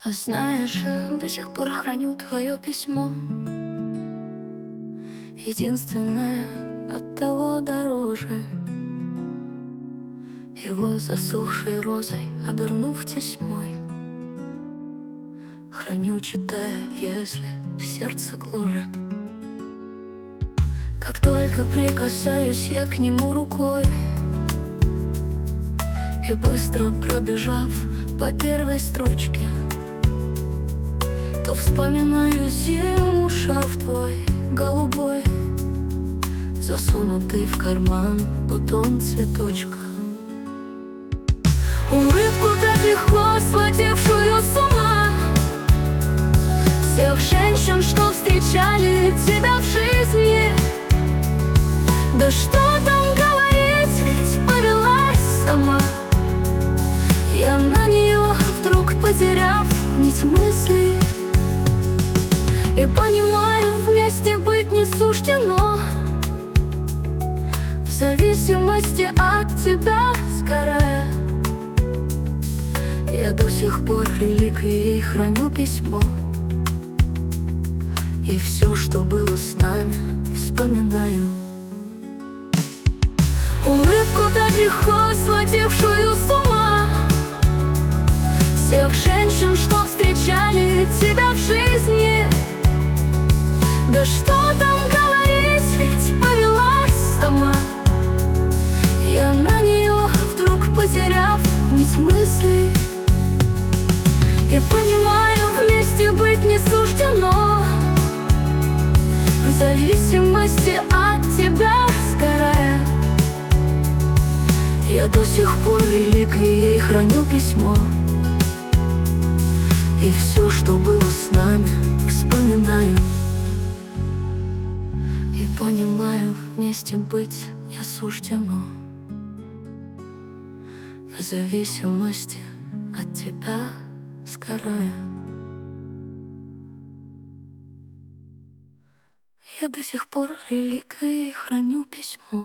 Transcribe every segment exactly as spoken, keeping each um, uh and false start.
А знаешь, до сих пор храню твое письмо. Единственное, от того дороже. Его засохшей розой обернув тесьмой, храню, читая, если в сердце гложет. Как только прикасаюсь я к нему рукой, и быстро пробежав по первой строчке, то вспоминаю зиму, шарф твой голубой, засунутый в карман бутон цветочка. Улыбку так легко схватившую с ума всех женщин, что встречали тебя в жизни. Да что там говорить, ведь повелась сама я на нее, вдруг потеряв нить мыслей. И понимаю, вместе быть не суждено, в зависимости от тебя сгорая. Я до сих пор реликвией храню письмо, и все, что было с нами, вспоминаю. Улыбку так легко схватившую с ума всех женщин, что встречали тебя в жизни. Да что там говорить, ведь повелась сама я на нее, вдруг потеряв нить мыслей. И понимаю, вместе быть не суждено, в зависимости от тебя сгорая. Я до сих пор реликвией храню письмо, и все, что было с нами, вспоминаю. И понимаю, вместе быть не суждено, в зависимости от тебя сгорая. Я до сих пор реликвией храню письмо,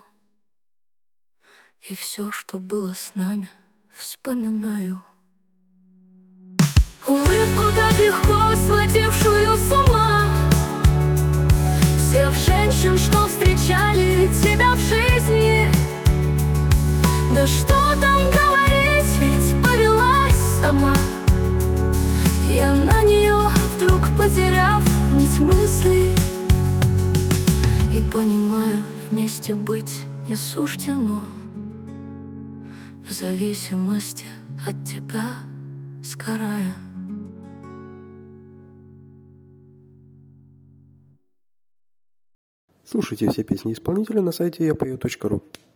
и все, что было с нами, вспоминаю. Улыбку так легко схватившую с ума всех женщин, что встречали тебя в жизни. Да что там говорить, ведь повелась сама я на нее, вдруг потеряв нить мыслей. И понимаю, вместе быть не суждено, в зависимости от тебя сгорая. Слушайте все песни исполнителя на сайте я пою точка ру.